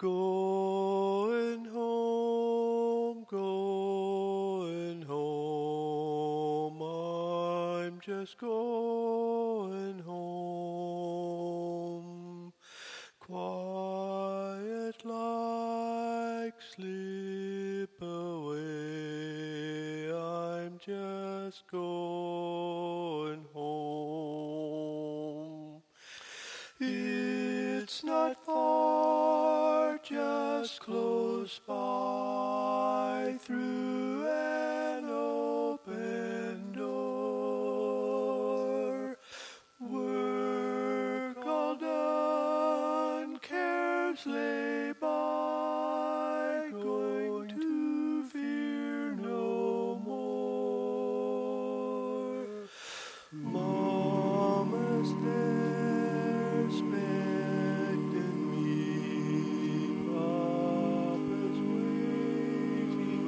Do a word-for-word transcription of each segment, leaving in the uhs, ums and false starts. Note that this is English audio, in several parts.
Going home, going home, I'm just going home. Quiet like sleep away, I'm just going home. It's not far, just close by, through an open door. Work all done, cares lay by, going to fear no more. Mama's there, expecting me, Papa's waiting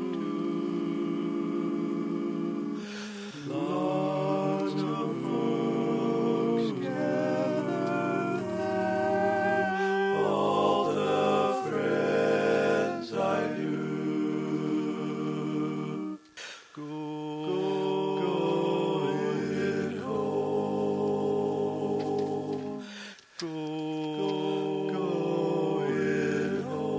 too. Lots of folks gathered there, all the friends I knew. Go, going home. Go, going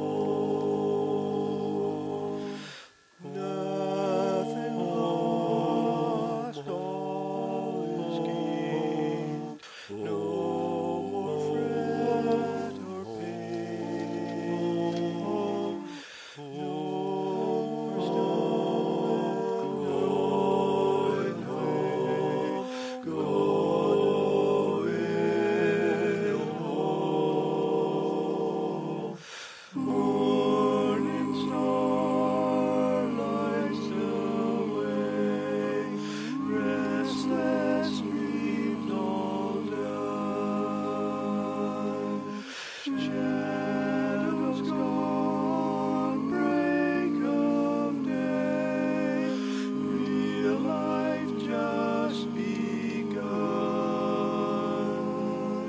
home. Nothing lost, all is gained. No more fret or pain. No more stumbling, going home, going home. Morning star lights the way, restless dreams all done. Shadows gone, break of day, real life just begun.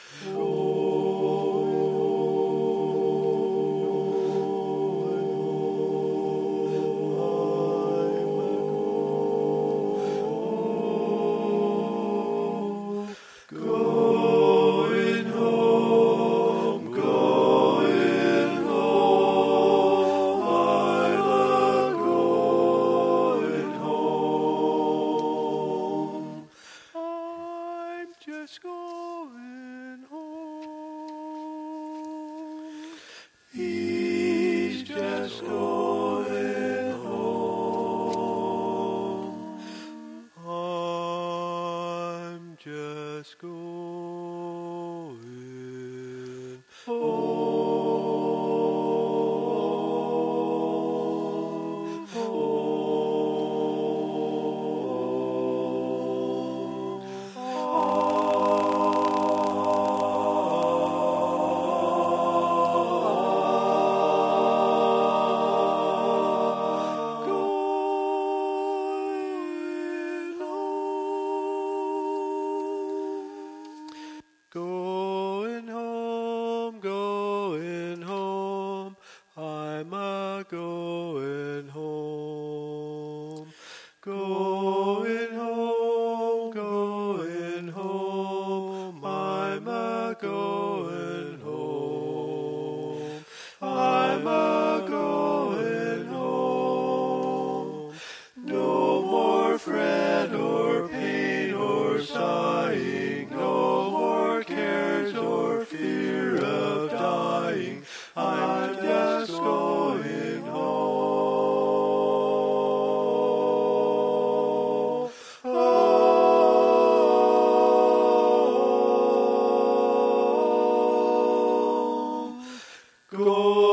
Going home, going home, I'm a-going home. I'm just going home. He's just going home. I'm just going home. Going home, going home, I'm a-going home. Going home, going home, I'm a-going home. I'm a-going home. No more fret or pain or sighing, no more cares or fear of dying. I'm just going home. Home. Go.